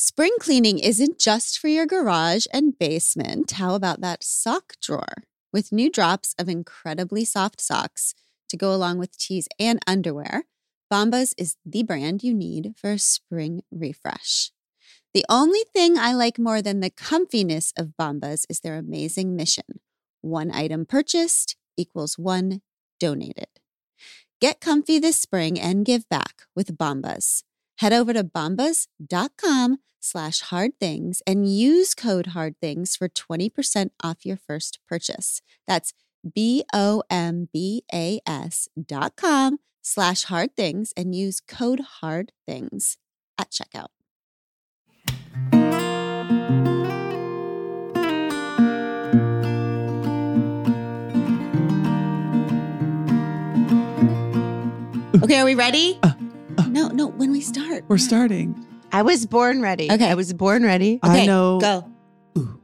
Spring cleaning isn't just for your garage and basement. How about that sock drawer? With new drops of incredibly soft socks to go along with tees and underwear, Bombas is the brand you need for a spring refresh. The only thing I like more than the comfiness of Bombas is their amazing mission. One item purchased equals one donated. Get comfy this spring and give back with Bombas. Head over to bombas.com/hardthings and use code hardthings for 20% off your first purchase. That's BOMBAS.com/hardthings and use code hardthings at checkout. Okay, are we ready? No, when we start. We're starting. I was born ready. Okay. I was born ready. Okay, I know. go. Ooh,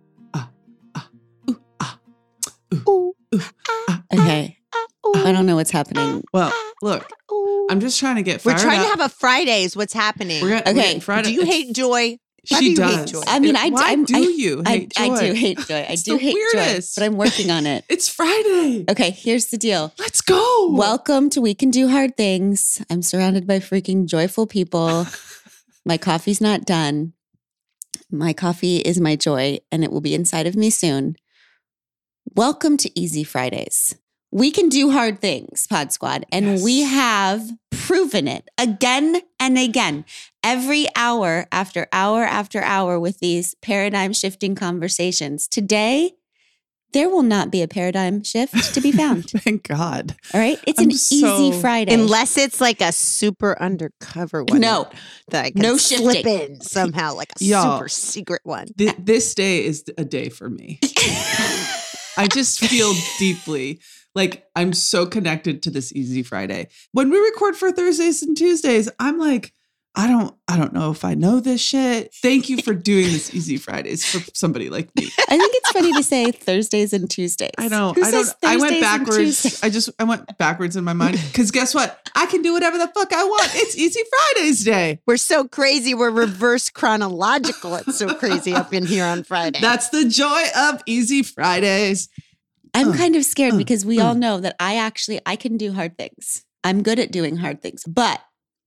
Okay. I don't know what's happening. Well, look, I'm just trying to get We're fired trying to up. have a Fridays. What's happening? We're Okay. getting Friday. Do you hate joy? Why do She you does. hate joy? I mean, Why do you hate joy? I do hate joy. I It's do the hate weirdest. joy, but I'm working on it. It's Friday. Okay, here's the deal. Let's go. Welcome to We Can Do Hard Things. I'm surrounded by freaking joyful people. My coffee's not done. My coffee is my joy, and it will be inside of me soon. Welcome to Easy Fridays. We can do hard things, Pod Squad, and Yes. we have proven it again and again, every hour after hour after hour with these paradigm shifting conversations. Today, there will not be a paradigm shift to be found. Thank God. All right? It's I'm an easy so- Friday. Unless it's like a super undercover one. No. That I can No slip shifting. in somehow, like a Y'all. super secret one. This day is a day for me. I just feel deeply like I'm so connected to this Easy Friday. When we record for Thursdays and Tuesdays, I'm like, I don't know if I know this shit. Thank you for doing this Easy Fridays for somebody like me. I think it's funny to say Thursdays and Tuesdays. I know. Who I don't. says I went Thursdays and backwards. Tuesdays? I went backwards in my mind because guess what? I can do whatever the fuck I want. It's Easy Fridays Day. We're so crazy. We're reverse chronological. It's so crazy up in here on Friday. That's the joy of Easy Fridays. I'm kind of scared because we all know that I can do hard things. I'm good at doing hard things, but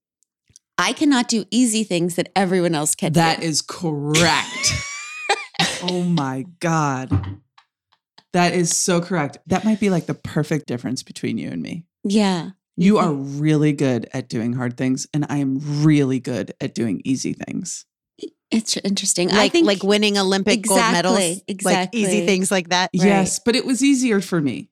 I cannot do easy things that everyone else can That do. is correct. Oh my God. That is so correct. That might be like the perfect difference between you and me. Yeah. You are really good at doing hard things, and I am really good at doing easy things. It's interesting. I like think like winning Olympic gold medals. Like exactly. easy things like that. Yes, but it was easier for me.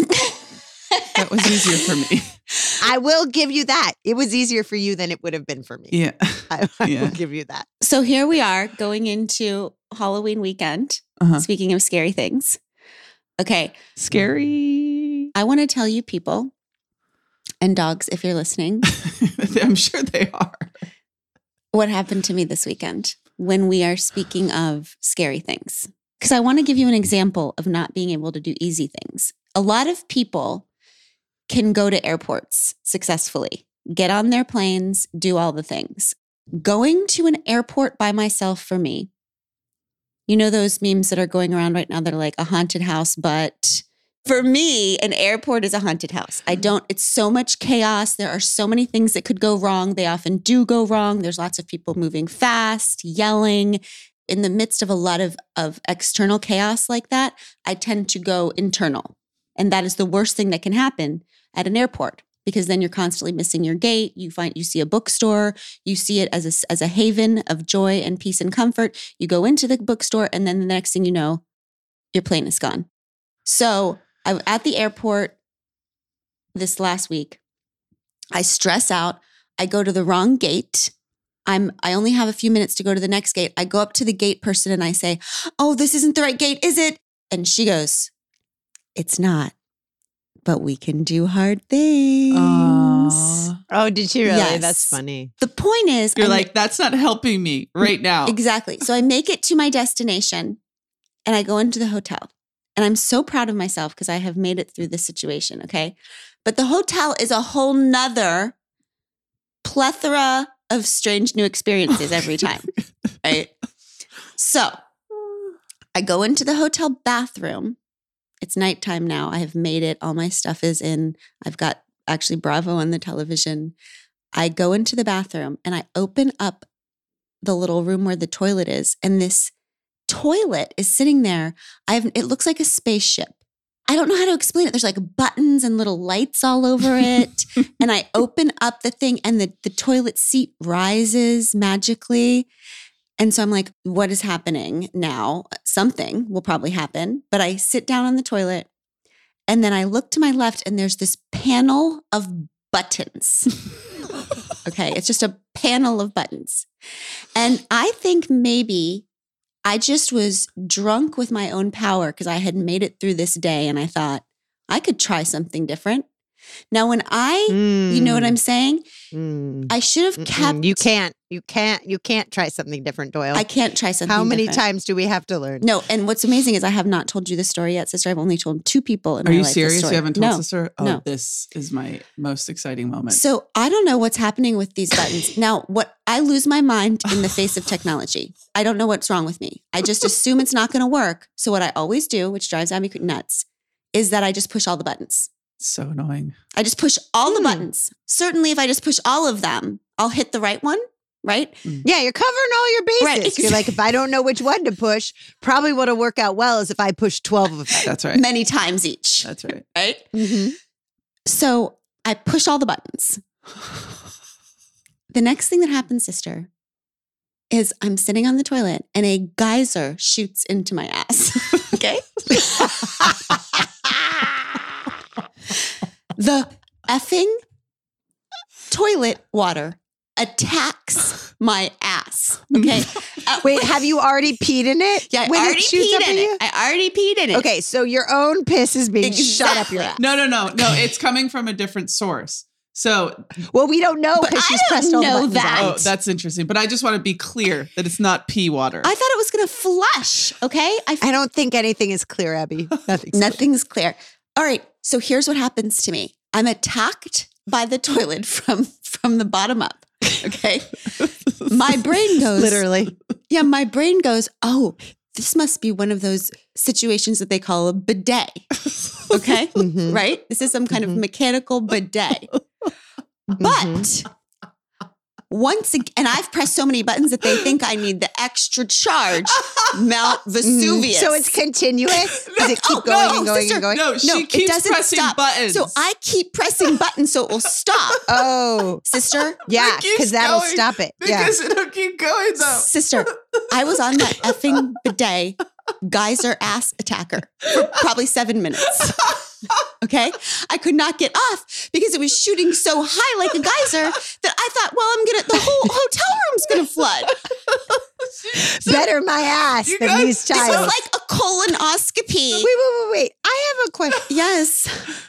That was easier for me. I will give you that. It was easier for you than it would have been for me. Yeah. I Yeah. will give you that. So here we are going into Halloween weekend. Uh-huh. Speaking of scary things. Okay. Scary. I want to tell you people and dogs, if you're listening, I'm sure they are. what happened to me this weekend when we are speaking of scary things. Because I want to give you an example of not being able to do easy things. A lot of people can go to airports successfully, get on their planes, do all the things. Going to an airport by myself for me, you know those memes that are going around right now that are like a haunted house, but for me, an airport is a haunted house. It's so much chaos. There are so many things that could go wrong. They often do go wrong. There's lots of people moving fast, yelling. In the midst of a lot of external chaos like that, I tend to go internal. And that is the worst thing that can happen at an airport because then you're constantly missing your gate. You see a bookstore, you see it as a haven of joy and peace and comfort. You go into the bookstore and then the next thing you know, your plane is gone. So I'm at the airport this last week. I stress out. I go to the wrong gate. I only have a few minutes to go to the next gate. I go up to the gate person and I say, "Oh, this isn't the right gate, is it?" And she goes, "It's not, but we can do hard things." Oh, did she really? Yes. That's funny. The point is, You're like, that's not helping me right now. Exactly. So I make it to my destination and I go into the hotel. And I'm so proud of myself because I have made it through this situation, okay? But the hotel is a whole nother plethora of strange new experiences every time. Right. So I go into the hotel bathroom. It's nighttime now. I have made it. All my stuff is in. I've got actually Bravo on the television. I go into the bathroom and I open up the little room where the toilet is. And this toilet is sitting there. It looks like a spaceship. I don't know how to explain it. There's like buttons and little lights all over it. And I open up the thing and the toilet seat rises magically. And so I'm like, what is happening now? Something will probably happen. But I sit down on the toilet and then I look to my left and there's this panel of buttons. Okay. It's just a panel of buttons. And I think maybe I just was drunk with my own power because I had made it through this day and I thought I could try something different. Now, when you know what I'm saying? I should have kept. You can't try something different, Doyle. I can't try something How many different. times do we have to learn? No. And what's amazing is I have not told you this story yet, sister. I've only told 2 people in my Are life you this serious? story. You haven't told No. sister? Oh, No. this is my most exciting moment. So I don't know what's happening with these buttons. Now, I lose my mind in the face of technology. I don't know what's wrong with me. I just assume it's not going to work. So what I always do, which drives Abby nuts, is that I just push all the buttons. So annoying. I just push all the buttons. Certainly, if I just push all of them, I'll hit the right one, right? Yeah, you're covering all your bases. Right. You're like, if I don't know which one to push, probably what'll work out well is if I push 12 of them. That's right. Many times each, That's right. right? Mm-hmm. So I push all the buttons. The next thing that happens, sister, is I'm sitting on the toilet and a geyser shoots into my ass. Okay? The effing toilet water attacks my ass. Okay? Wait, have you already peed in it? Yeah, I when already shoots up peed in you? it. I already peed in it. Okay, so your own piss is being shot up your Exactly. ass. No. It's coming from a different source. So, Well, we don't know But because I she's don't pressed all the know buttons that. on. oh, that's interesting. But I just want to be clear that it's not pee water. I thought it was going to flush. Okay? I don't think anything is clear, Abby. Nothing's clear. All right. So here's what happens to me. I'm attacked by the toilet from the bottom up. Okay. My brain goes, Literally. yeah, my brain goes, oh, this must be one of those situations that they call a bidet. Okay. Mhm. Right? This is some kind of Mhm. mechanical bidet. But once again, and I've pressed so many buttons that they think I need the extra charge, Mount Vesuvius. So it's continuous? Does it keep Oh, going no, and going sister, and going? No, she it keeps doesn't pressing stop. buttons. So I keep pressing buttons so it will stop. Oh, Sister, yeah, It keeps because that'll going stop it. Yeah. because it'll keep going though. sister, I was on that effing bidet geyser ass attacker for probably 7 minutes. Okay. I could not get off because it was shooting so high like a geyser that I thought, well, the whole hotel room's going to flood. Better my ass You than guys- these This was child. like a colonoscopy. Wait. I have a question. Yes.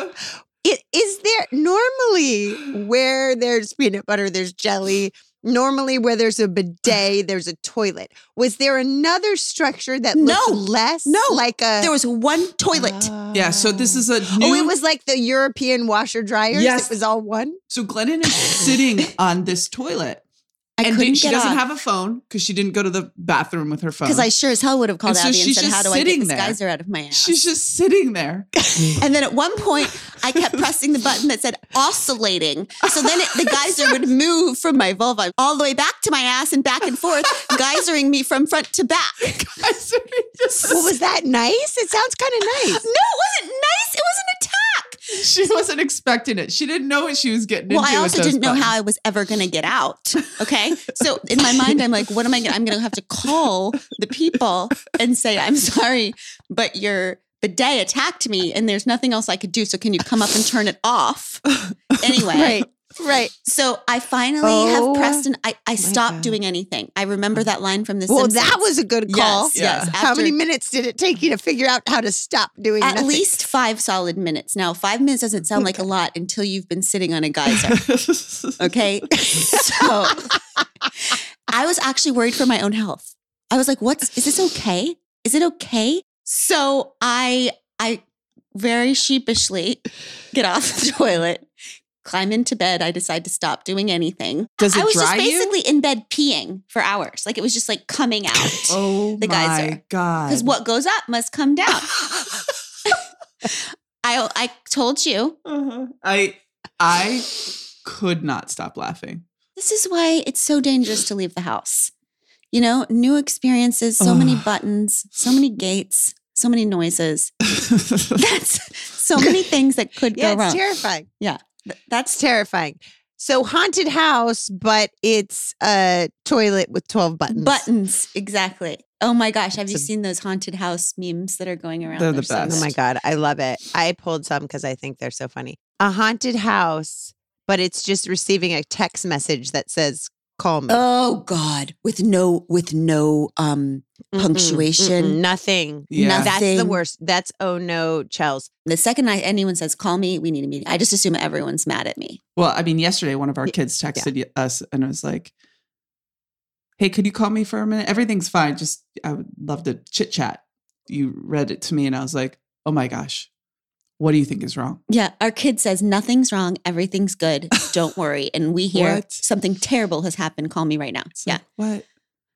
Is there normally where there's peanut butter, there's jelly, normally where there's a bidet, there's a toilet. Was there another structure that looked No. less No. like a... There was one toilet. Yeah, so this is a new. Oh, it was like the European washer dryers? Yes. It was all one? So Glennon is sitting on this toilet, I and couldn't she get doesn't off have a phone because she didn't go to the bathroom with her phone. because I sure as hell would have called And so Abby and she's said, just how do I get sitting this there. geyser out of my ass? She's just sitting there. And then at one point, I kept pressing the button that said oscillating. So then the geyser would move from my vulva all the way back to my ass and back and forth, geysering me from front to back. Well, was that nice? It sounds kind of nice. No, it wasn't nice. It was an attack. She wasn't expecting it. She didn't know what she was getting Well, into. I with also those didn't know buttons. how I was ever going to get out. Okay. So in my mind, I'm like, what am I going to, I'm going to have to call the people and say, I'm sorry, but your bidet attacked me and there's nothing else I could do. So can you come up and turn it off? Anyway. Right. So I finally Oh, have pressed and I stopped God. doing anything. I remember that line from The Well, Simpsons. that was a good call. Yes, yes. Yeah. How After- many minutes did it take you to figure out how to stop doing At nothing? least 5 solid minutes. Now, 5 minutes doesn't sound like a lot until you've been sitting on a geyser. Okay. So I was actually worried for my own health. I was like, is this okay? Is it okay? So I very sheepishly get off the toilet, climb into bed. I decide to stop doing anything. Does it I was dry just you? basically in bed peeing for hours. Like it was just like coming out. Oh the geyser. my God. Because what goes up must come down. I told you. Uh-huh. I could not stop laughing. This is why it's so dangerous to leave the house. You know, new experiences, so many buttons, so many gates, so many noises. That's so many things that could go wrong. It's terrifying. Yeah, That's terrifying. So haunted house, but it's a toilet with 12 buttons. Buttons, exactly. Oh my gosh, have you seen those haunted house memes that are going around? They're the so best. Oh good. my God, I love it. I pulled some because I think they're so funny. A haunted house, but it's just receiving a text message that says, call me. Oh God, with no punctuation. Nothing. Yeah. Nothing. That's the worst. That's oh no, Chels. The second anyone says, call me, we need a meeting. I just assume everyone's mad at me. Well, I mean, yesterday one of our kids texted us and was like, hey, could you call me for a minute? Everything's fine. Just, I would love to chit chat. You read it to me and I was like, oh my gosh, what do you think is wrong? Yeah, our kid says, nothing's wrong, everything's good, don't worry. And we hear What? something terrible has happened, call me right now. It's Yeah. like, what?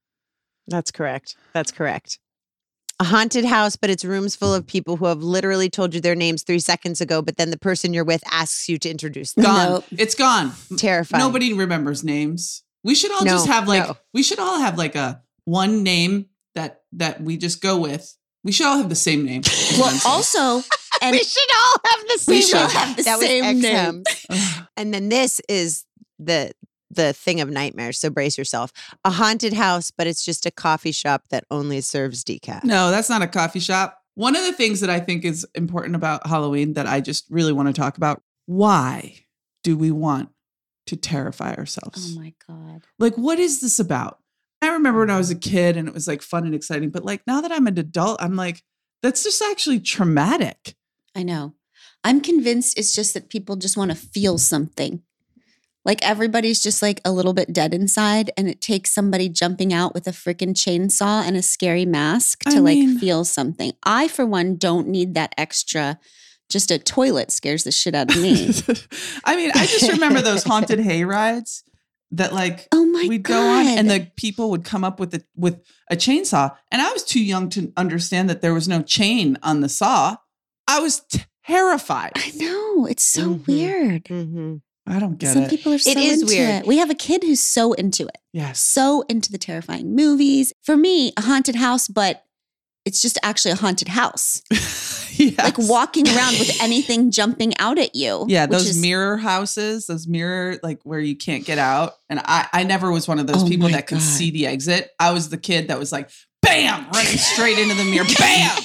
That's correct. That's correct. A haunted house, but it's rooms full of people who have literally told you their names 3 seconds ago, but then the person you're with asks you to introduce them. Gone. Nope. It's gone. Terrifying. Nobody remembers names. We should all No, just have no. we should all have like a one name that we just go with. We should all have the same name. Well, also, and We should all have the same we should name. have the That was same name. XM. And then this is the thing of nightmares. So brace yourself. A haunted house, but it's just a coffee shop that only serves decaf. No, that's not a coffee shop. One of the things that I think is important about Halloween that I just really want to talk about, why do we want to terrify ourselves? oh my God. Like, what is this about? I remember when I was a kid and it was like fun and exciting, but like now that I'm an adult, I'm like, that's just actually traumatic. I know. I'm convinced it's just that people just want to feel something. Like everybody's just like a little bit dead inside, and it takes somebody jumping out with a freaking chainsaw and a scary mask to like feel something. I, for one, don't need that extra. Just a toilet scares the shit out of me. I mean, I just remember those haunted hay rides that like Oh my we'd God. go on and the people would come up with a chainsaw. And I was too young to understand that there was no chain on the saw. I was terrified. I know. It's so Mhm. weird. Mm-hmm. I don't get Some it. people are so is into weird. it. We have a kid who's so into it. Yes. So into the terrifying movies. For me, a haunted house, but it's just actually a haunted house. Yes. Like walking around with anything jumping out at you. Yeah, which those is- mirror houses, those mirror, like where you can't get out. And I never was one of those Oh people my that could God. see the exit. I was the kid that was like, bam, running straight into the mirror. Bam!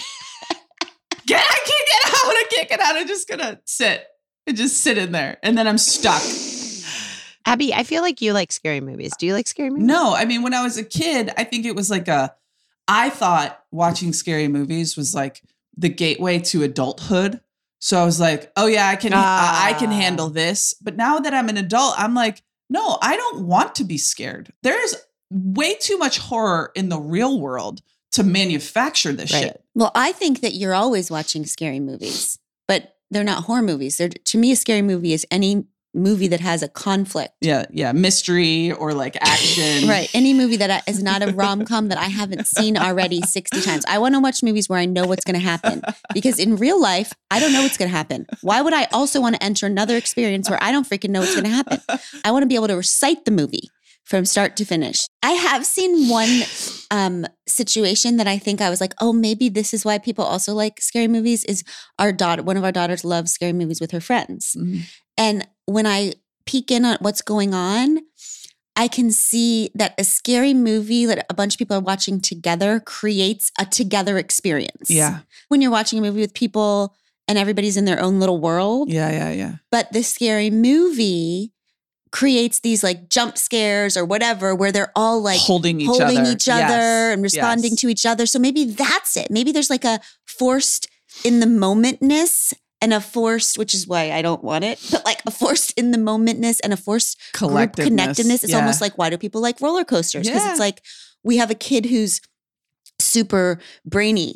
I can't get out. I can't get out. I'm just going to sit and just sit in there. And then I'm stuck. Abby, I feel like you like scary movies. Do you like scary movies? No, I mean, when I was a kid, I think it was like I thought watching scary movies was like the gateway to adulthood. So I was like, oh yeah, I can handle this. But now that I'm an adult, I'm like, no, I don't want to be scared. There's way too much horror in the real world to manufacture this Right. shit. Well, I think that you're always watching scary movies, but they're not horror movies. To me, a scary movie is any movie that has a conflict. Yeah, mystery or like action. Right. Any movie that is not a rom-com that I haven't seen already 60 times. I want to watch movies where I know what's going to happen, because in real life, I don't know what's going to happen. Why would I also want to enter another experience where I don't freaking know what's going to happen? I want to be able to recite the movie from start to finish. I have seen one situation that I think I was like, oh, maybe this is why people also like scary movies, is one of our daughters loves scary movies with her friends. Mhm. And when I peek in on what's going on, I can see that a scary movie that a bunch of people are watching together creates a together experience. Yeah. When you're watching a movie with people and everybody's in their own little world, Yeah. but the scary movie creates these like jump scares or whatever, where they're all like holding each holding other, each other Yes. and responding Yes. to each other. So maybe that's it. Maybe there's like a forced in the momentness and a forced, which is why I don't want it, but like a forced in the momentness and a forced group Collectiveness. connectedness. It's Yeah. almost like, why do people like roller coasters? Because Yeah. it's like we have a kid who's super brainy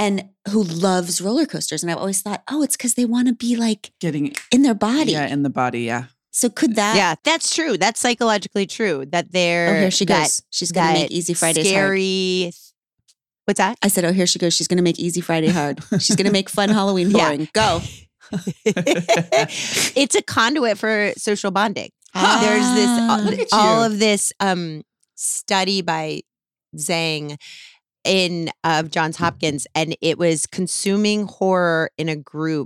and who loves roller coasters. And I've always thought, oh, it's because they want to be like Getting in their body. Yeah, in the body. Yeah. So could that? Yeah, that's true. That's psychologically true. That they're. Oh, here she that- goes. She's going to make Easy Fridays hard. scary. What's that? I said, oh, here she goes. She's going to make Easy Friday hard. She's going to make fun Halloween Yeah. boring. Go. It's a conduit for social bonding. Ah. There's Look this at all you. of this study by Zhang of Johns Hopkins, and it was consuming horror in a group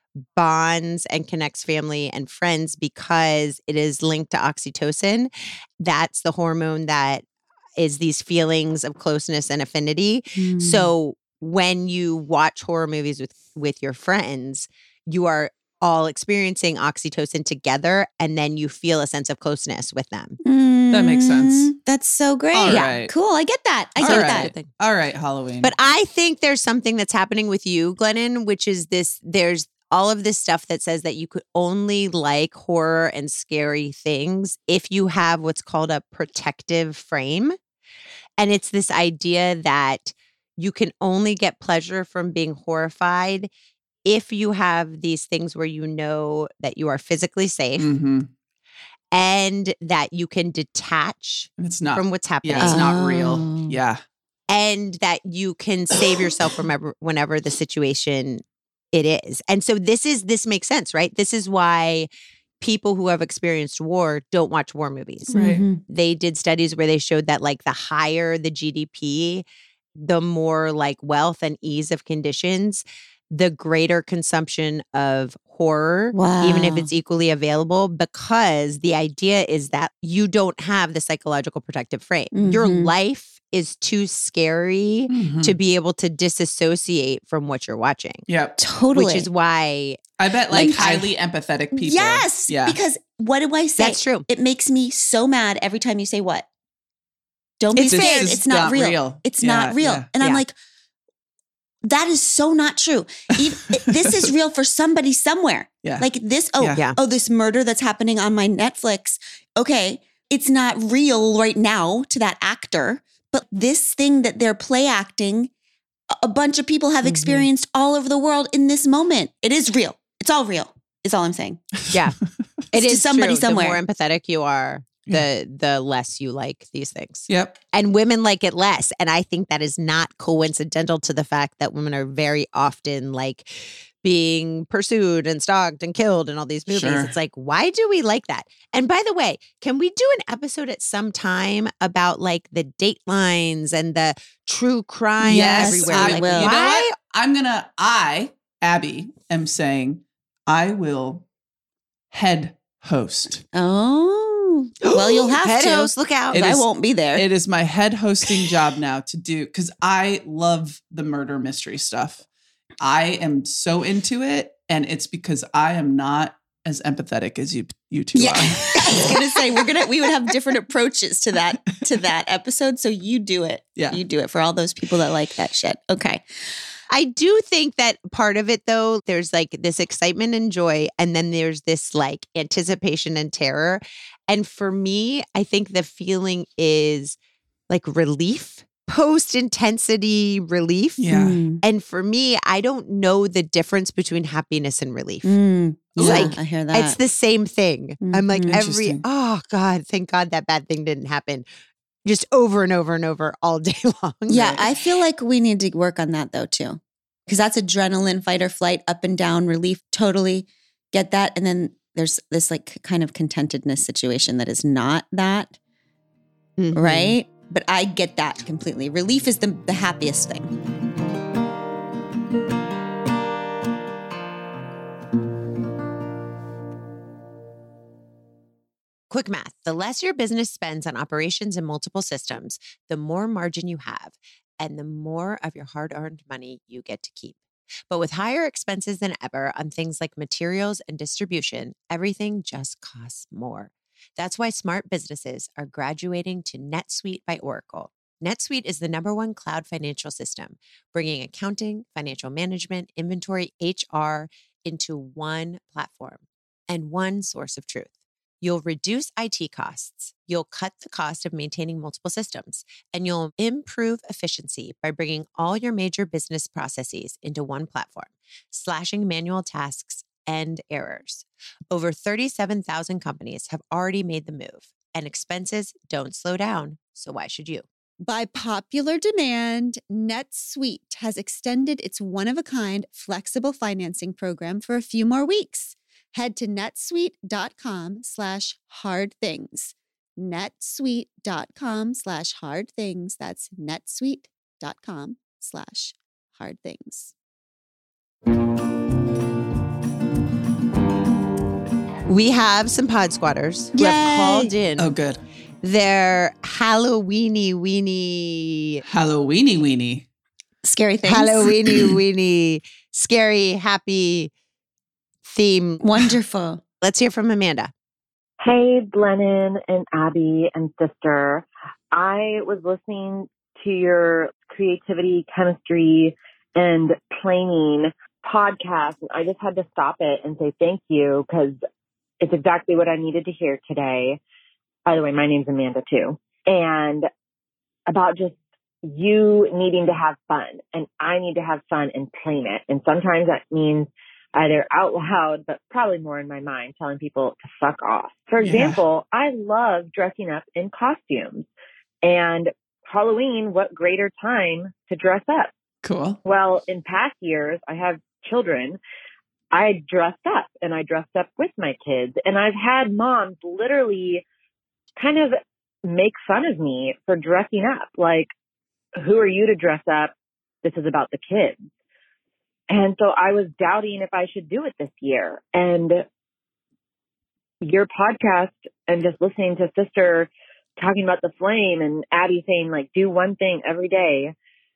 bonds and connects family and friends because it is linked to oxytocin. That's the hormone that is these feelings of closeness and affinity. Mm. So when you watch horror movies with your friends, you are all experiencing oxytocin together, and then you feel a sense of closeness with them. That makes sense. That's so great. All Yeah. right. Cool. I get that. I All get right. that. All right, Halloween. But I think there's something that's happening with you, Glennon, which is there's all of this stuff that says that you could only like horror and scary things if you have what's called a protective frame. And it's this idea that you can only get pleasure from being horrified if you have these things where you know that you are physically safe Mhm. and that you can detach And it's not. from what's happening. Yeah, it's not Oh. real. Yeah. And that you can save yourself from whenever the situation it is. And so this makes sense, right? This is why people who have experienced war don't watch war movies. Right. Mhm. They did studies where they showed that like the higher the GDP, the more like wealth and ease of conditions, the greater consumption of horror, even if Wow. it's equally available, because the idea is that you don't have the psychological protective frame. Your Mhm. life is too scary Mhm. to be able to disassociate from what you're watching, Yep. Totally. which is why I bet like Like, I- highly empathetic people. Yes. Yeah. Because what do I say? that's true. It makes me so mad every time you say what? Don't be It's This scared. is It's not real. It's Yeah, not real. yeah. And I'm Yeah. like, that is so not true. This is real for somebody somewhere. Yeah. Like this, Yeah. this murder that's happening on my Netflix. Okay, it's not real right now to that actor, but this thing that they're play acting, a bunch of people have Mhm. experienced all over the world in this moment. It is real. It's all real. Is all I'm saying. Yeah. It To is somebody true. somewhere. The more empathetic you are, the less you like these things. Yep. And women like it less. And I think that is not coincidental to the fact that women are very often like being pursued and stalked and killed in all these movies. Sure. It's like, why do we like that? And by the way, can we do an episode at some time about like the datelines and the true crime Yes, everywhere? I Like, will. You know why? what? Abby, am saying I will head host. Oh, well, you'll have Head to. host, look out. It I is- won't be there. It is my head hosting job now to do because I love the murder mystery stuff. I am so into it, and it's because I am not as empathetic as you two Yeah, are. I was gonna say we would have different approaches to that episode. So you do it. Yeah. You do it for all those people that like that shit. Okay. I do think that part of it, though, there's like this excitement and joy, and then there's this like anticipation and terror. And for me, I think the feeling is like relief, post intensity relief. Yeah. Mm. And for me, I don't know the difference between happiness and relief. Mm. It's Yeah, like, I hear that. It's the same thing. I'm like, Mhm. Interesting. oh God, thank God that bad thing didn't happen. Just over and over and over all day long. Yeah, Right. I feel like we need to work on that though too. Because that's adrenaline, fight or flight, up and down, relief, totally get that. And then there's this like kind of contentedness situation that is not that, Mhm. right? But I get that completely. Relief is the happiest thing. Quick math. The less your business spends on operations and multiple systems, the more margin you have and the more of your hard-earned money you get to keep. But with higher expenses than ever on things like materials and distribution, everything just costs more. That's why smart businesses are graduating to NetSuite by Oracle. NetSuite is the #1 cloud financial system, bringing accounting, financial management, inventory, HR into one platform and one source of truth. You'll reduce IT costs, you'll cut the cost of maintaining multiple systems, and you'll improve efficiency by bringing all your major business processes into one platform, slashing manual tasks and errors. Over 37,000 companies have already made the move, and expenses don't slow down, so why should you? By popular demand, NetSuite has extended its one-of-a-kind flexible financing program for a few more weeks. Head to netsuite.com/hardthings. netsuite.com/hardthings. That's netsuite.com/hardthings. We have some pod squatters who have called in. Oh, good. Their Halloweeny weenie. Halloweeny weenie. Scary things. Halloweeny weenie. Scary, happy theme. Wonderful. Let's hear from Amanda. Hey, Blennon and Abby and sister. I was listening to your creativity, chemistry, and planning podcast. And I just had to stop it and say thank you because it's exactly what I needed to hear today. By the way, my name's Amanda too. And about just you needing to have fun, and I need to have fun and plan it. And sometimes that means either out loud, but probably more in my mind, telling people to fuck off. For example, I love dressing up in costumes. And Halloween, what greater time to dress up? Cool. Well, in past years, I have children. I dressed up, and I dressed up with my kids. And I've had moms literally kind of make fun of me for dressing up. Like, who are you to dress up? This is about the kids. And so I was doubting if I should do it this year. And your podcast and just listening to sister talking about the flame and Abby saying, like, do one thing every day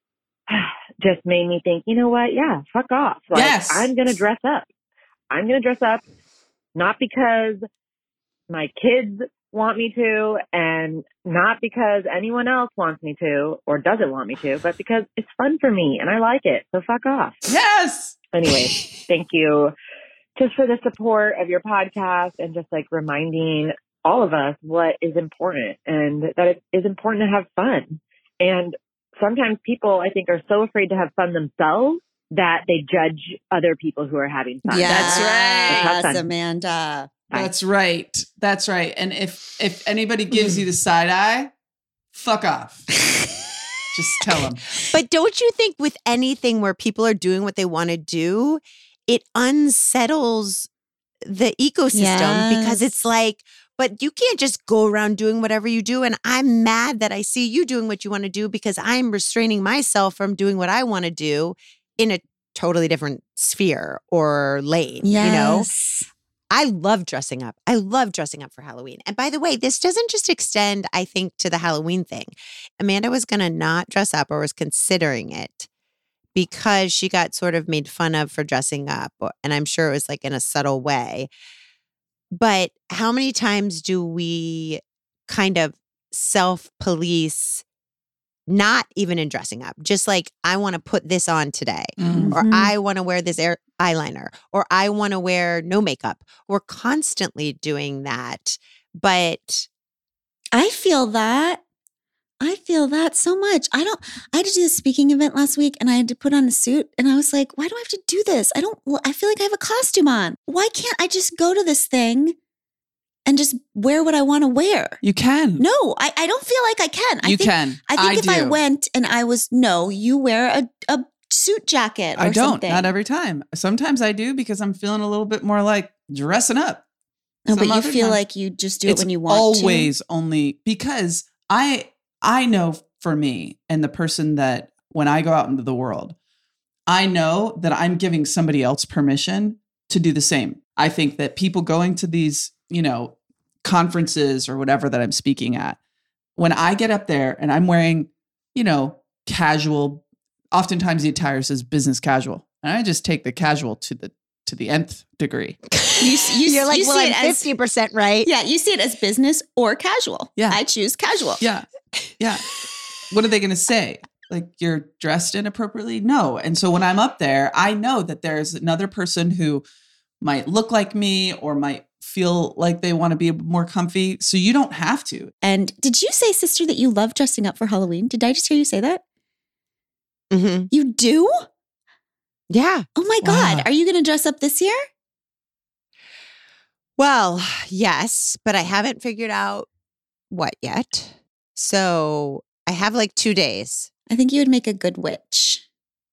just made me think, you know what? Yeah, fuck off. Like, Yes. I'm going to dress up. I'm going to dress up, not because my kids want me to, and not because anyone else wants me to or doesn't want me to, but because it's fun for me and I like it. So fuck off. Yes. Anyway, thank you just for the support of your podcast and just like reminding all of us what is important and that it is important to have fun. And sometimes people, I think, are so afraid to have fun themselves that they judge other people who are having fun. That's right. Have fun. Yes, Amanda. That's right. That's right. And if anybody gives you the side eye, fuck off. Just tell them. But don't you think with anything where people are doing what they want to do, it unsettles the ecosystem because it's like, but you can't just go around doing whatever you do. And I'm mad that I see you doing what you want to do because I'm restraining myself from doing what I want to do in a totally different sphere or lane, you know? I love dressing up. I love dressing up for Halloween. And by the way, this doesn't just extend, I think, to the Halloween thing. Amanda was going to not dress up or was considering it because she got sort of made fun of for dressing up. And I'm sure it was like in a subtle way. But how many times do we kind of self-police, not even in dressing up, just like, I want to put this on today, or I want to wear this eyeliner, or I want to wear no makeup. We're constantly doing that. But I feel that. I feel that so much. I had to do this speaking event last week and I had to put on a suit and I was like, why do I have to do this? I feel like I have a costume on. Why can't I just go to this thing and just wear what I want to wear? You can. No, I don't feel like I can. You can. I think if I do. went and I was, no, you wear a suit jacket or I don't. something. Not every time. Sometimes I do because I'm feeling a little bit more like dressing up. No, but Some you other feel time- like you just do it It's when you want always only because I know for me and the person that when I go out into the world, I know that I'm giving somebody else permission to do the same. I think that people going to these, conferences or whatever that I'm speaking at, when I get up there and I'm wearing, casual, oftentimes the attire says business casual. And I just take the casual to the nth degree. you're like, you well, see I'm it as- 50% right. Yeah, you see it as business or casual. Yeah. I choose casual. Yeah. Yeah. What are they going to say? Like, you're dressed inappropriately? No. And so when I'm up there, I know that there's another person who might look like me or might feel like they want to be more comfy. So you don't have to. And did you say, sister, that you love dressing up for Halloween? Did I just hear you say that? Mm-hmm. You do? Yeah. Oh my Wow. God. Are you going to dress up this year? Well, yes, but I haven't figured out what yet. So I have like 2 days. I think you would make a good witch.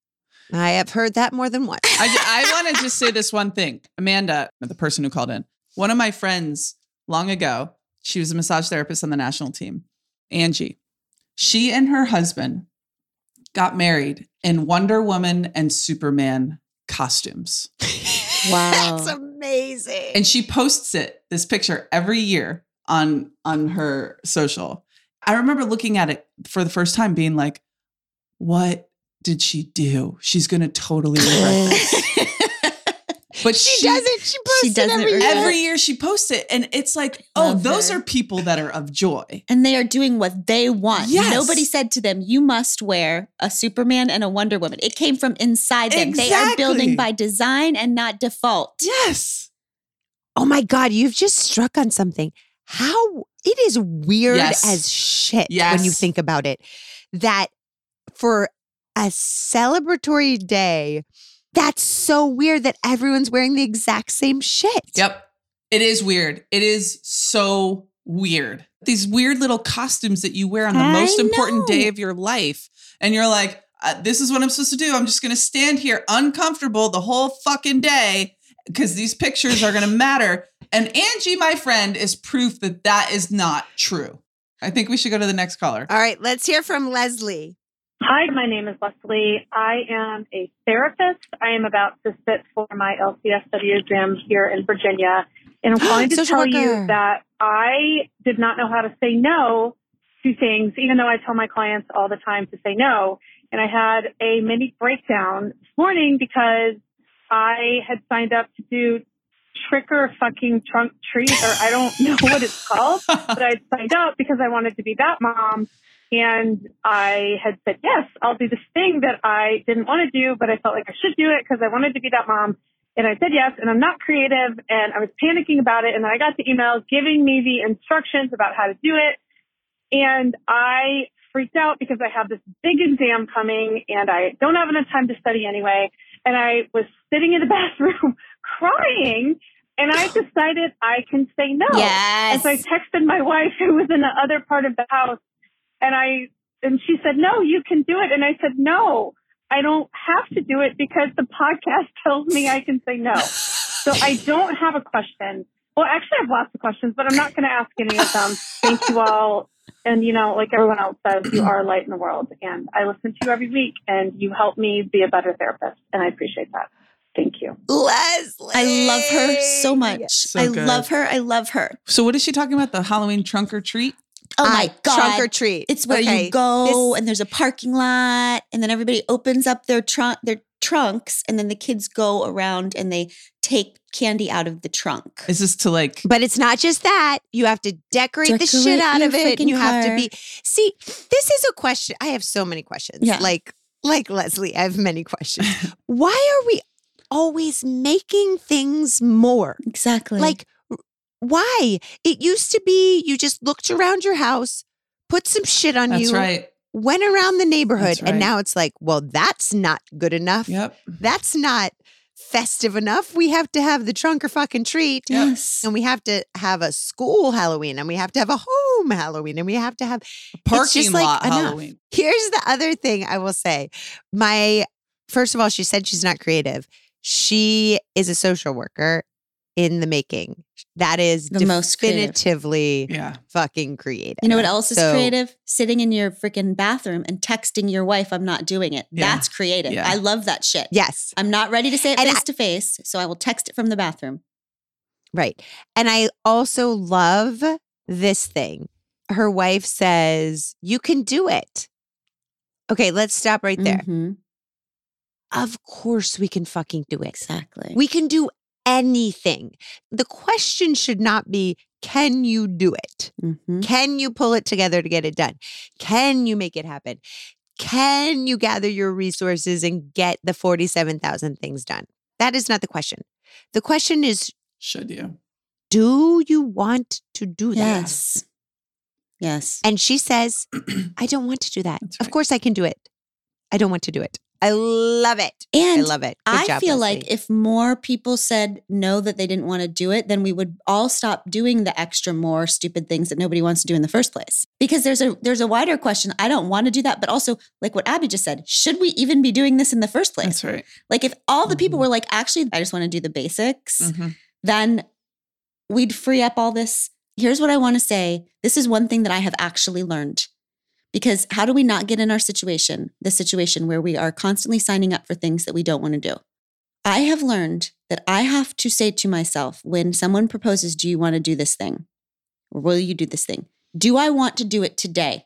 I have heard that more than once. I want to just say this one thing. Amanda, the person who called in, one of my friends long ago, she was a massage therapist on the national team, Angie. She and her husband got married in Wonder Woman and Superman costumes. Wow. That's amazing. And she posts this picture every year on her social. I remember looking at it for the first time being like, what did she do? She's going to totally regret this. But she doesn't. She posts it every year. Every year she posts it. And it's like, oh, Love those her. are people that are of joy. And they are doing what they want. Yes. Nobody said to them, you must wear a Superman and a Wonder Woman. It came from inside them. They are building Exactly. by design and not default. Yes. Oh my God, you've just struck on something. How it is weird Yes. as shit Yes. when you think about it. That for a celebratory day, that's so weird that everyone's wearing the exact same shit. Yep. It is weird. It is so weird. These weird little costumes that you wear on the I most important know. day of your life. And you're like, this is what I'm supposed to do. I'm just going to stand here uncomfortable the whole fucking day because these pictures are going to matter. And Angie, my friend, is proof that that is not true. I think we should go to the next caller. All right, let's hear from Leslie. Hi, my name is Leslie. I am a therapist. I am about to sit for my LCSW exam here in Virginia. And I'm calling to Social tell worker. you that I did not know how to say no to things, even though I tell my clients all the time to say no. And I had a mini breakdown this morning because I had signed up to do trick or fucking trunk treat, or I don't know what it's called, but I'd signed up because I wanted to be that mom. And I had said, yes, I'll do this thing that I didn't want to do, but I felt like I should do it because I wanted to be that mom. And I said yes, and I'm not creative, and I was panicking about it. And then I got the emails giving me the instructions about how to do it. And I freaked out because I have this big exam coming, and I don't have enough time to study anyway. And I was sitting in the bathroom crying, and I decided I can say no. Yes. And so I texted my wife, who was in the other part of the house, and she said, no, you can do it. And I said, no, I don't have to do it because the podcast tells me I can say no. So I don't have a question. Well, actually, I have lots of questions, but I'm not going to ask any of them. Thank you all. And, you know, like everyone else says, you are a light in the world. And I listen to you every week, and you help me be a better therapist. And I appreciate that. Thank you. Leslie. I love her so much. So I good. love her. I love her. So what is she talking about? The Halloween trunk or treat? Oh my God. Trunk or treat. It's where Okay, you go this- and there's a parking lot and then everybody opens up their trunks and then the kids go around and they take candy out of the trunk. Is this to like, But it's not just that. You have to decorate the Decorate shit out your of it. freaking And you have to car. be. See, this is a question. I have so many questions. Yeah. Like Leslie, I have many questions. Why are we always making things more? Exactly. Like, why? It used to be you just looked around your house, put some shit on that's you, right. went around the neighborhood, That's right. and now it's like, well, that's not good enough. Yep. That's not festive enough. We have to have the trunk or fucking treat. yes. And we have to have a school Halloween, and we have to have a home Halloween, and we have to have Parking just like lot enough. Halloween. Here's the other thing I will say. First of all, she said she's not creative. She is a social worker in the making. That is The most creative. definitively Yeah. fucking creative. You know what else is So- creative? Sitting in your freaking bathroom and texting your wife, I'm not doing it. Yeah. That's creative. Yeah. I love that shit. Yes, I'm not ready to say it And face to face, so I will text it from the bathroom. right. And I also love this thing. Her wife says, you can do it. Okay, let's stop right there. Mhm. Of course we can fucking do it. Exactly. We can do anything. The question should not be, can you do it? Mhm. Can you pull it together to get it done? Can you make it happen? Can you gather your resources and get the 47,000 things done? That is not the question. The question is, Should you? do you want to do that? Yes. Yes. And she says, I don't want to do that. That's Of right. course I can do it. I don't want to do it. I love it. And I love it. Good I job, feel Leslie. like if more people said no, that they didn't want to do it, then we would all stop doing the extra more stupid things that nobody wants to do in the first place. Because there's a wider question. I don't want to do that, but also like what Abby just said, should we even be doing this in the first place? That's right. Like if all the people Mhm. were like, actually, I just want to do the basics, Mhm. then we'd free up all this. Here's what I want to say. This is one thing that I have actually learned. Because how do we not get in the situation where we are constantly signing up for things that we don't want to do? I have learned that I have to say to myself, when someone proposes, do you want to do this thing? Or will you do this thing? Do I want to do it today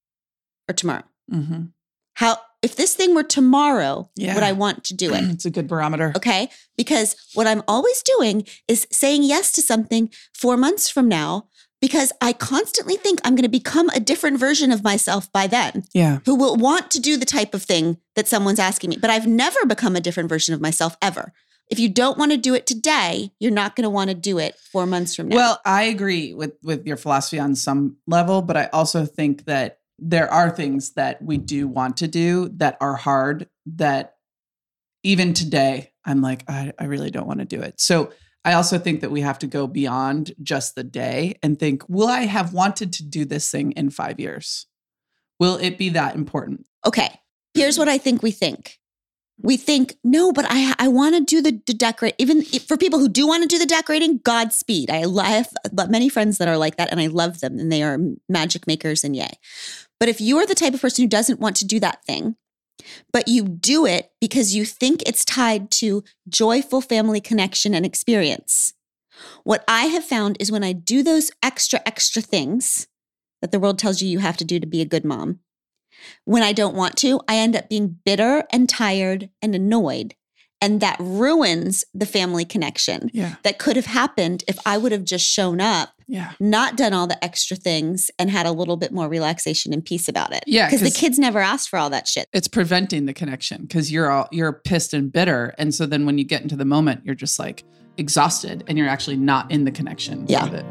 or tomorrow? Mhm. If this thing were tomorrow, Yeah. would I want to do it? It's a good barometer. Okay. Because what I'm always doing is saying yes to something 4 months from now, because I constantly think I'm going to become a different version of myself by then, Yeah. who will want to do the type of thing that someone's asking me. But I've never become a different version of myself ever. If you don't want to do it today, you're not going to want to do it 4 months from now. Well, I agree with your philosophy on some level, but I also think that there are things that we do want to do that are hard, that even today, I'm like, I really don't want to do it. So I also think that we have to go beyond just the day and think, will I have wanted to do this thing in 5 years? Will it be that important? Okay. Here's what I think we think. We think, no, but I want to do the decorate. Even for people who do want to do the decorating, Godspeed. I have many friends that are like that and I love them and they are magic makers and yay. But if you are the type of person who doesn't want to do that thing, but you do it because you think it's tied to joyful family connection and experience, what I have found is when I do those extra things that the world tells you have to do to be a good mom, when I don't want to, I end up being bitter and tired and annoyed. And that ruins the family connection Yeah. that could have happened if I would have just shown up, Yeah. not done all the extra things, and had a little bit more relaxation and peace about it. Yeah, Because the 'cause- kids never asked for all that shit. It's preventing the connection because you're pissed and bitter. And so then when you get into the moment, you're just like exhausted and you're actually not in the connection Yeah. of it.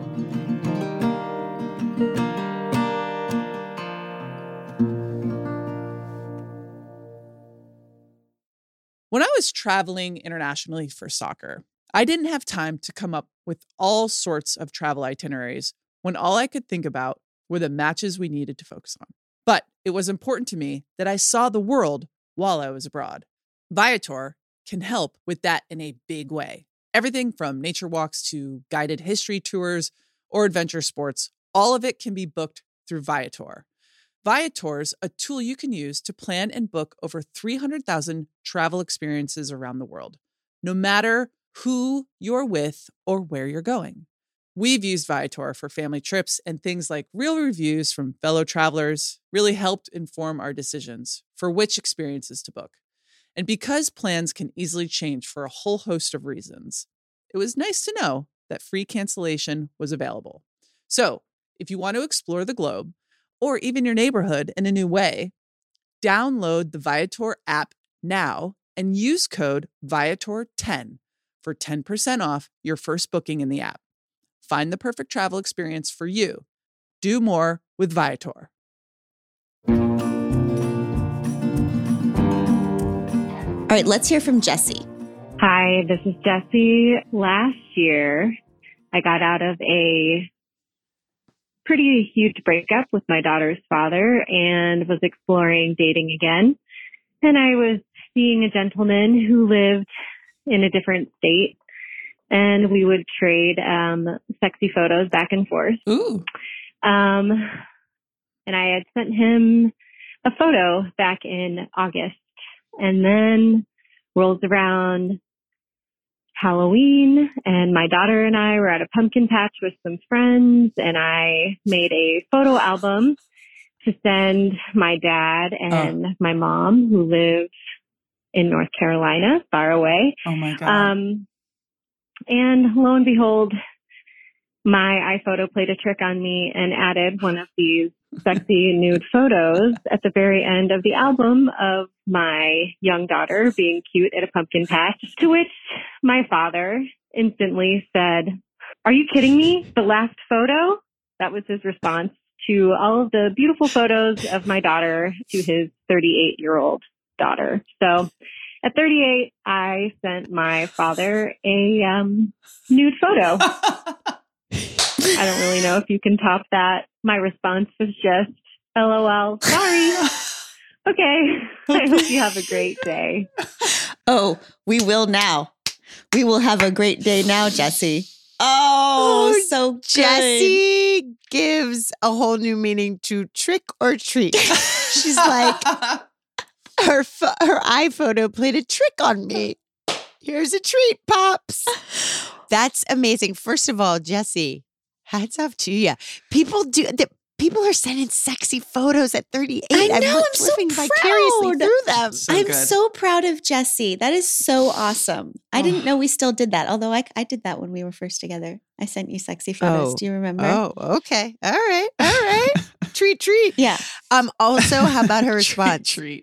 When I was traveling internationally for soccer, I didn't have time to come up with all sorts of travel itineraries when all I could think about were the matches we needed to focus on. But it was important to me that I saw the world while I was abroad. Viator can help with that in a big way. Everything from nature walks to guided history tours or adventure sports, all of it can be booked through Viator. Viator's a tool you can use to plan and book over 300,000 travel experiences around the world, no matter who you're with or where you're going. We've used Viator for family trips, and things like real reviews from fellow travelers really helped inform our decisions for which experiences to book. And because plans can easily change for a whole host of reasons, it was nice to know that free cancellation was available. So, if you want to explore the globe, or even your neighborhood in a new way, download the Viator app now and use code Viator10 for 10% off your first booking in the app. Find the perfect travel experience for you. Do more with Viator. All right, let's hear from Jessie. Hi, this is Jessie. Last year, I got out of a pretty huge breakup with my daughter's father and was exploring dating again. And I was seeing a gentleman who lived in a different state, and we would trade sexy photos back and forth. Ooh. And I had sent him a photo back in August, and then rolls around Halloween, and my daughter and I were at a pumpkin patch with some friends, and I made a photo album to send my dad and my mom, who live in North Carolina, far away. Oh my God. And lo and behold, my iPhoto played a trick on me and added one of these sexy nude photos at the very end of the album of my young daughter being cute at a pumpkin patch, to which my father instantly said, Are you kidding me? The last photo? That was his response to all of the beautiful photos of my daughter to his 38-year-old daughter. So at 38, I sent my father a nude photo. I don't really know if you can top that. My response was just, LOL, sorry. Okay. I hope you have a great day. Oh, we will now. We will have a great day now, Jessie. Oh, so good. Jessie gives a whole new meaning to trick or treat. She's like, her iPhoto played a trick on me. Here's a treat, Pops. That's amazing. First of all, Jessie, hats off to you. People are sending sexy photos at 38. I know, I'm I'm so living vicariously proud. through them. So I'm good. so proud of Jessie. That is so awesome. I didn't know we still did that, although I did that when we were first together. I sent you sexy photos. Oh. Do you remember? Oh, okay. All right. Treat. Yeah. Also, how about her response? Treat.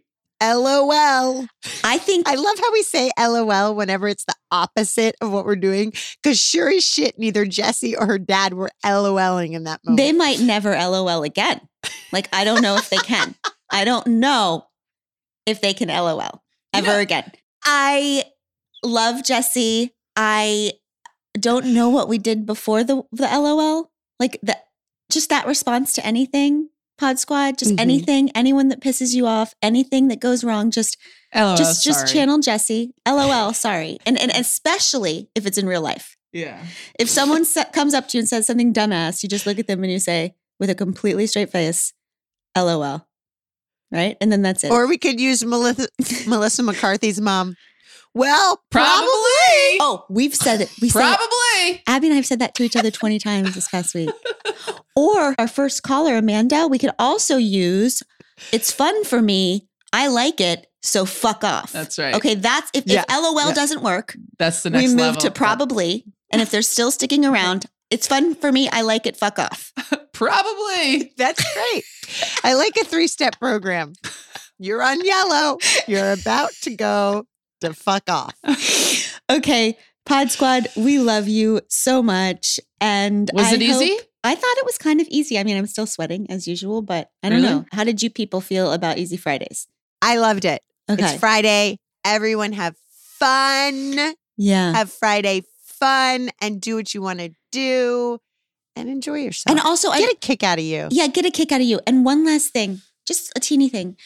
LOL. I think I love how we say LOL whenever it's the opposite of what we're doing. Because sure as shit, neither Jessie or her dad were LOLing in that moment. they might never LOL again. Like, I don't know if they can. I don't know if they can LOL ever again. I love Jessie. I don't know what we did before the LOL. Like just that response to anything, Pod Squad, just anything, anyone that pisses you off, anything that goes wrong, just sorry. channel Jessie. LOL, sorry. And especially if it's in real life. Yeah. If someone comes up to you and says something dumbass, you just look at them and you say, with a completely straight face, LOL. Right? And then that's it. Or we could use Melissa McCarthy's mom. Well, probably. Oh, we've said it. We say Probably. Abby and I have said that to each other 20 times this past week. Or our first caller, Amanda, we could also use, it's fun for me. I like it. So fuck off. That's right. Okay. That's if LOL doesn't work, That's the next we level. move to probably. And if they're still sticking around, it's fun for me. I like it. Fuck off. Probably. That's great. I like a 3-step program. You're on yellow. You're about to go to fuck off. Okay. Pod Squad, we love you so much. And Was it easy? I thought it was kind of easy. I mean, I'm still sweating as usual, but I don't know. How did you people feel about Easy Fridays? I loved it. Okay. It's Friday. Everyone have fun. Yeah. Have Friday fun and do what you want to do and enjoy yourself. And also, get a kick out of you. Yeah, get a kick out of you. And one last thing, just a teeny thing.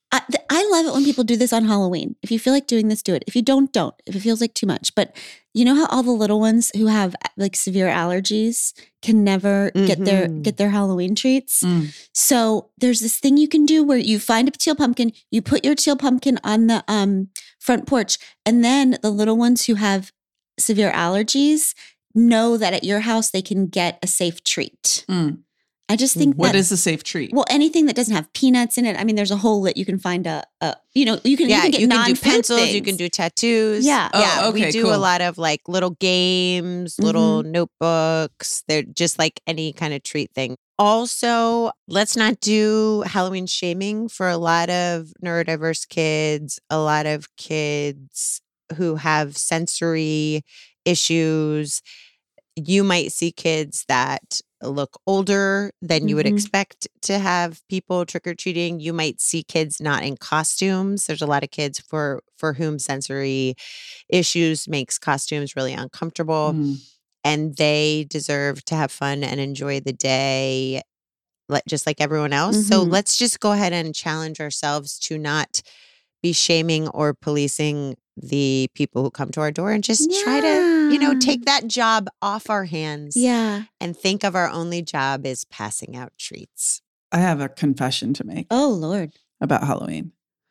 I love it when people do this on Halloween. If you feel like doing this, do it. If you don't. If it feels like too much. But you know how all the little ones who have like severe allergies can never get their Halloween treats? So there's this thing you can do where you find a teal pumpkin, you put your teal pumpkin on the front porch, and then the little ones who have severe allergies know that at your house they can get a safe treat. I just think what is a safe treat? Well, anything that doesn't have peanuts in it. I mean, there's a hole that you can find you can get do pencils, things. you can do tattoos. Yeah. Oh, okay, we do cool. a lot of like little games, little notebooks. They're just like any kind of treat thing. Also, let's not do Halloween shaming for a lot of neurodiverse kids, a lot of kids who have sensory issues. You might see kids that look older than you would expect to have people trick-or-treating. You might see kids not in costumes. There's a lot of kids for whom sensory issues makes costumes really uncomfortable. And they deserve to have fun and enjoy the day just like everyone else. So let's just go ahead and challenge ourselves to not be shaming or policing the people who come to our door and just try to, take that job off our hands. Yeah. And think of our only job is passing out treats. I have a confession to make. Oh, Lord. About Halloween.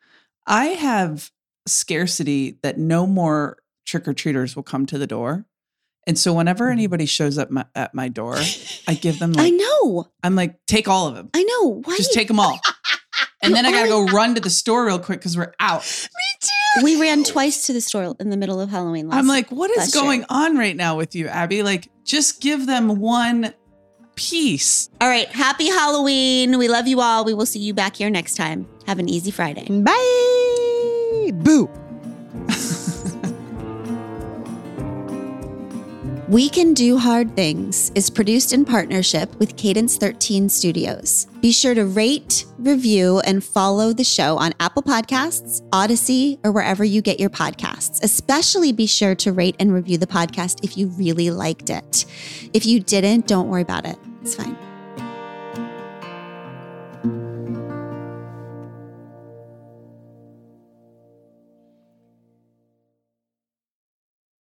I have scarcity that no more trick-or-treaters will come to the door. And so whenever anybody shows up at my door, I give them I know. I'm like, take all of them. I know. Why? Just take them all. And then I got to go run to the store real quick because we're out. Me too. We ran twice to the store in the middle of Halloween I'm like, what is last going year. on right now with you, Abby? Like, just give them one piece. All right. Happy Halloween. We love you all. We will see you back here next time. Have an easy Friday. Bye. Boo. We Can Do Hard Things is produced in partnership with Cadence 13 Studios. Be sure to rate, review, and follow the show on Apple Podcasts, Odyssey, or wherever you get your podcasts. Especially be sure to rate and review the podcast if you really liked it. If you didn't, don't worry about it. It's fine.